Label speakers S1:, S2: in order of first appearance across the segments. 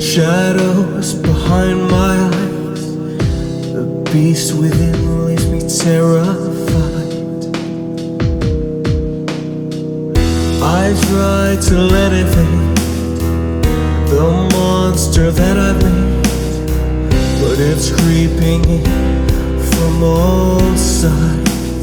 S1: Shadows behind my eyes, the beast within leaves me terrified. I try to let it fade, the monster that I've made, but it's creeping in from all sides.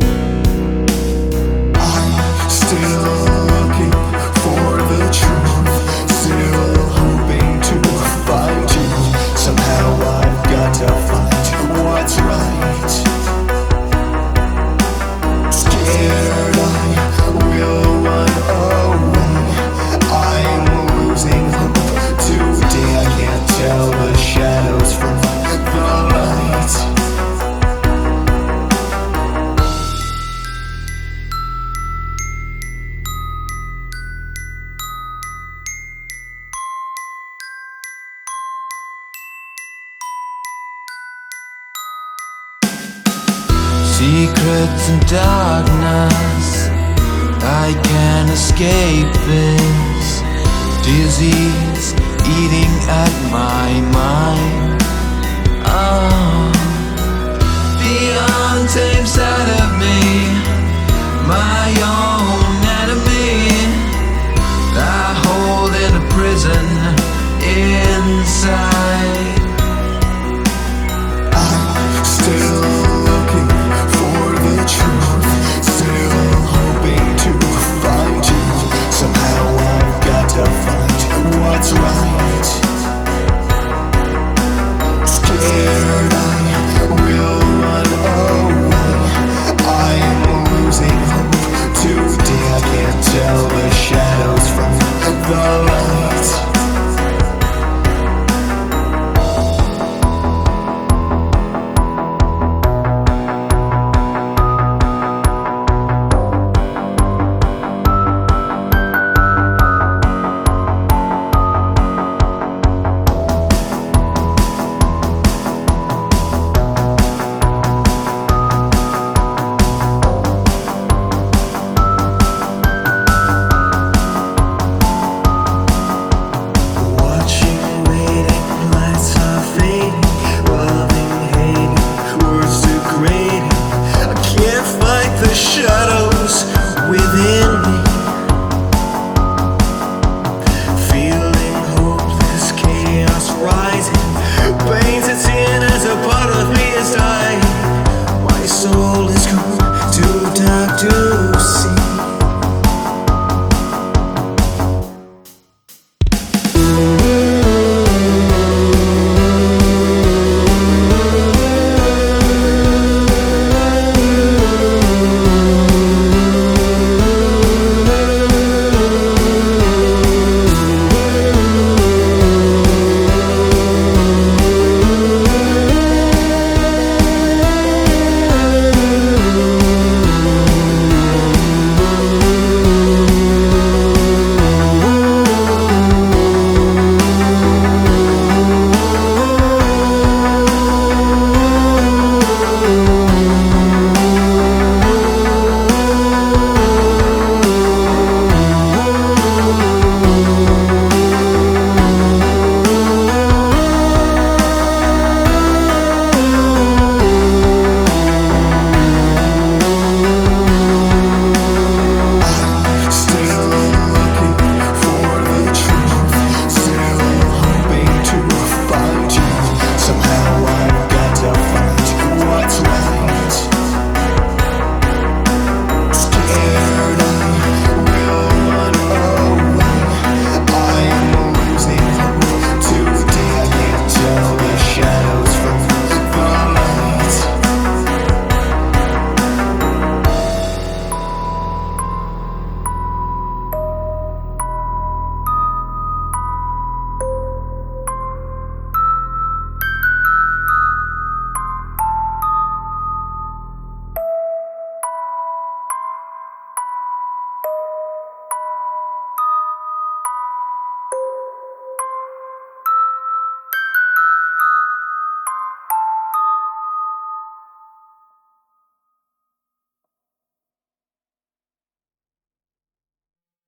S2: I'm still looking for the truth, still hoping to find you. Somehow I've got to find what's right. Scared I will run away, I'm losing hope. Today I can't tell the shadows from the light.
S1: Secrets and darkness, I can't escape this disease eating at my mind.